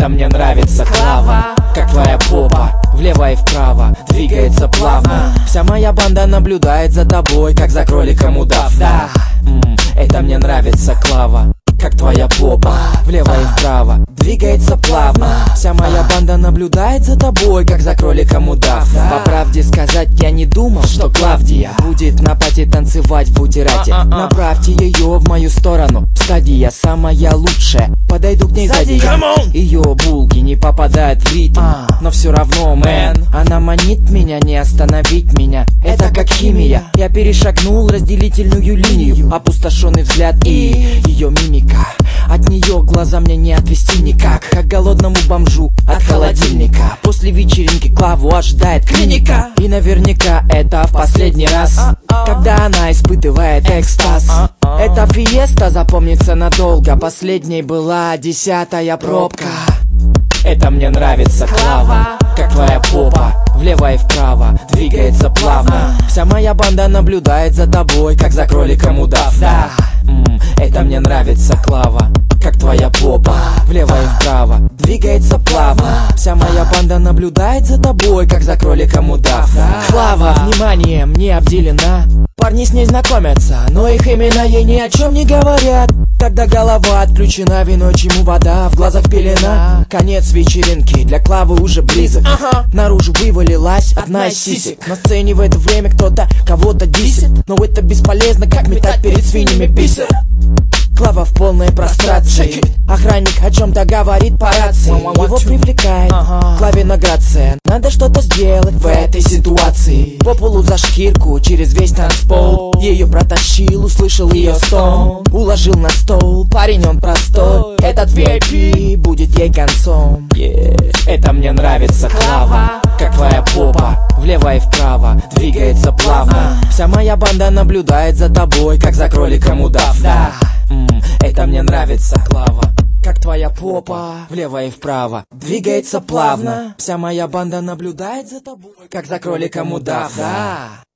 Это мне нравится, Клава. Как твоя попа, влево и вправо, двигается плавно. Вся моя банда наблюдает за тобой, как за кроликом удав. Да, это мне нравится, Клава. Как твоя попа, влево и вправо, двигается плавно. Вся моя банда наблюдает за тобой, как за кроликом удав. По правде сказать, я не думал, что Клавдия будет на пати танцевать в бутерате. Направьте ее в мою сторону, стадия самая лучшая. Подойду к ней сзади, ее булки не попадают в ритм, но все равно, мэн, она манит меня, не остановить меня. Это как химия, я перешагнул разделительную линию. Опустошенный взгляд и ее мимика, от нее глаза мне не отвести никак. Как голодному бомжу от холодильника. После вечеринки Клаву ожидает клиника. И наверняка это в последний раз, когда она испытывает экстаз. Эта фиеста запомнится надолго. Последней была 10-я пробка. Это мне нравится, Клава. Как твоя попа, влево и вправо, двигается плавно. Вся моя банда наблюдает за тобой, как за кроликом удав. Да, это мне нравится, Клава. Как твоя попа, влево и вправо, двигается плавно. Вся моя банда наблюдает за тобой, как за кроликом удав. Клава вниманием не обделена. Парни с ней знакомятся, но их имена ей ни о чем не говорят. Когда голова отключена, вино чему вода, в глазах пелена. Конец вечеринки для Клавы уже близок. Наружу вывалилась одна из сисек. На сцене в это время кто-то кого-то дисит, но это бесполезно, как метать перед свиньями бисер. Клава в полной прострации. Охранник о чем-то говорит по рации. Его привлекает Клавина грация. Надо что-то сделать в этой ситуации. По полу за шкирку, через весь танцпол. Ее протащил, услышал ее стон. Уложил на стол, парень он простой. Этот VIP будет ей концом. Это мне нравится, Клава. Как твоя попа, влево и вправо, двигается плавно. Вся моя банда наблюдает за тобой, как за кроликом удав. Да, это мне нравится, Клава. Как твоя попа, влево и вправо, двигается плавно. Вся моя банда наблюдает за тобой, как за кроликом удав. Да.